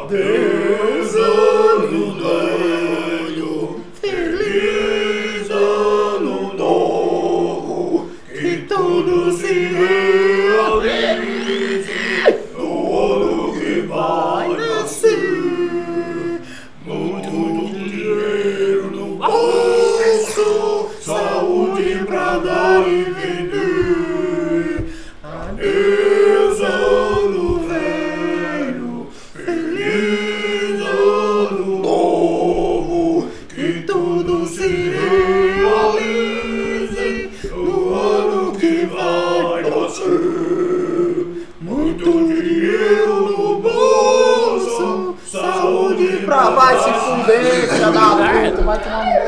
Adeus, ano velho, feliz ano novo, que tudo se realize no ano que vai nascer. Muito dinheiro no bolso, saúde pra dar e vender. Adeus, ano velho, feliz ano novo, que tudo se realize no ano que vai nascer. Muito dinheiro no bolso, saúde pra... Vai se fuder, filha da puta, vai tomar no